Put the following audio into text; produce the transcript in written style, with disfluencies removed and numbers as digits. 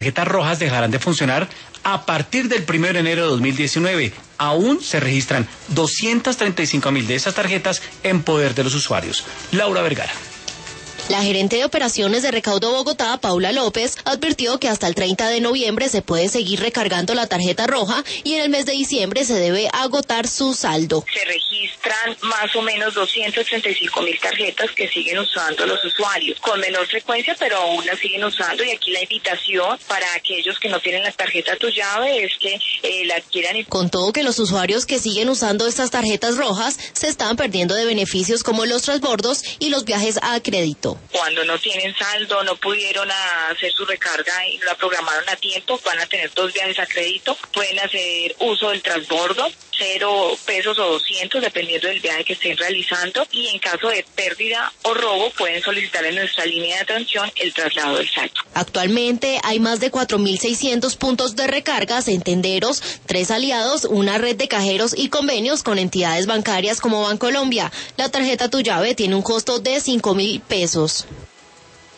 Tarjetas rojas dejarán de funcionar a partir del 1 de enero de 2019. Aún se registran 235.000 de esas tarjetas en poder de los usuarios. Laura Vergara. La gerente de operaciones de Recaudo Bogotá, Paula López, advirtió que hasta el 30 de noviembre se puede seguir recargando la tarjeta roja y en el mes de diciembre se debe agotar su saldo. Se registran más o menos 235.000 tarjetas que siguen usando los usuarios, con menor frecuencia, pero aún las siguen usando, y aquí la invitación para aquellos que no tienen la tarjeta Tu Llave es que la adquieran. Contó que los usuarios que siguen usando estas tarjetas rojas se están perdiendo de beneficios como los transbordos y los viajes a crédito. Cuando no tienen saldo, no pudieron hacer su recarga y no la programaron a tiempo, van a tener 2 viajes a crédito, pueden hacer uso del transbordo, 0 pesos o 200 dependiendo del viaje que estén realizando, y en caso de pérdida o robo pueden solicitar en nuestra línea de atención el traslado del saldo. Actualmente hay más de 4.600 puntos de recargas en tenderos, 3 aliados, una red de cajeros y convenios con entidades bancarias como Bancolombia. La tarjeta Tu Llave tiene un costo de 5.000 pesos.